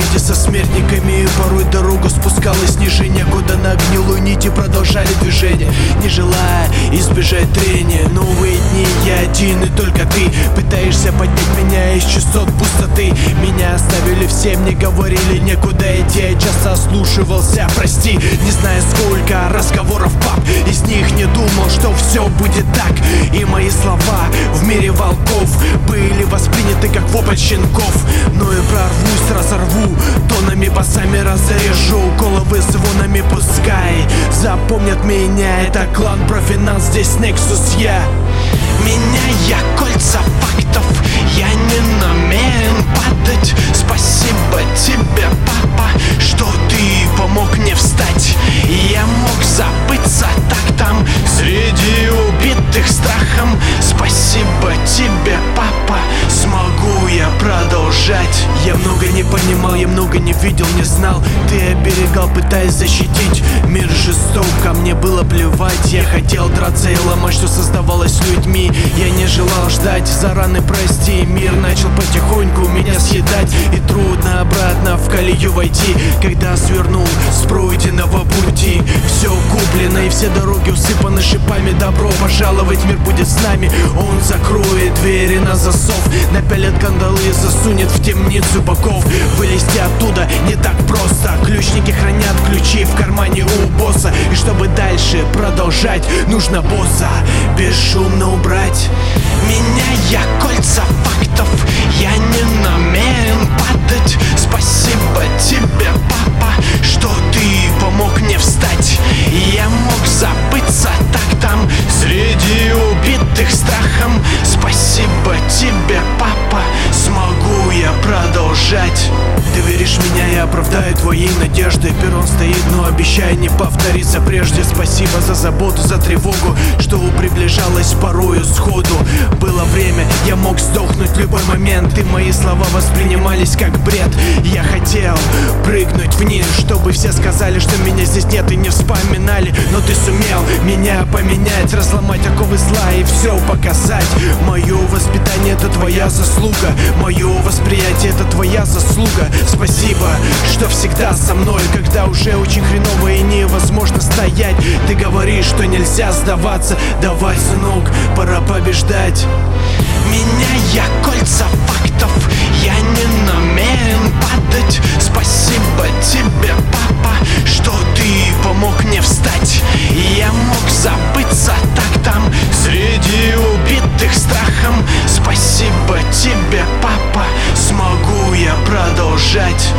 походе со смертниками, и порой дорога спускалась ниже некуда. На гнилой нити продолжали движение, не желая избежать трения. Новые дни, я один и только ты пытаешься поднять меня из частот пустоты. Меня оставили все, мне говорили некуда идти. Я часто ослушивался, прости, не знаю сколько разговоров, пап, из них не думал, что все будет так. И мои слова в мире волков были восприняты как вопль щенков. Но и прорвусь, разорву, тонами басами разрежу, головы звонами пускай запомнят меня. Это клан Профинанс, здесь Nexus я. Меняя кольца фактов, я не намерен падать. Спасибо тебе, папа, что ты помог мне встать. Я мог забыться так там среди убитых страхом. Спасибо тебе, папа, смогу я продолжать. Я много не понимал, я много не видел, не знал. Ты оберегал, пытаясь защитить. Мир жесток, а мне было плевать. Я хотел драться и ломать, что создавалось людьми. Я не желал ждать, за раны прости. Мир начал потихоньку меня съедать, и трудно обратно в колею войти, когда свернул с пройденного пути. Все куплено и все дороги усыпаны шипами. Добро пожаловать, мир будет с нами. Он закроет двери на засов, напялит кандалы и засунет в темницу боков. Вылезти оттуда не так просто. Ключники хранят ключи в кармане у босса. И чтобы дальше продолжать, нужно босса бесшумно убрать. Меняя кольца фактов, я не намерен падать. Спасибо тебе, папа, что ты помог мне встать. Я мог забыться так там среди убитых страхом. Спасибо тебе, папа, смогу я продолжать. Ты веришь в меня, я оправдаю твои надежды. Перрон стоит, но обещай не повториться прежде. Спасибо за заботу, за тревогу, что приближалась порою сходу. Было время, я мог сдохнуть в любой момент, и мои слова воспринимались как бред. Я хотел прыгнуть вниз, чтобы все сказали, что меня здесь нет и не вспоминали. Но ты сумел меня поменять, разломать оковы зла и все показать. Мое воспитание — это твоя заслуга, мое восприятие — это твоя заслуга. Спасибо, что всегда со мной, когда уже очень хреново и невозможно стоять. Ты говоришь, что нельзя сдаваться. Давай, сынок, пора побеждать. Меняя кольца фактов, я не намерен падать. Спасибо тебе, папа, что ты помог мне встать. Я мог забыться так там среди убитых страхом. Спасибо тебе, папа, смогу я продолжать.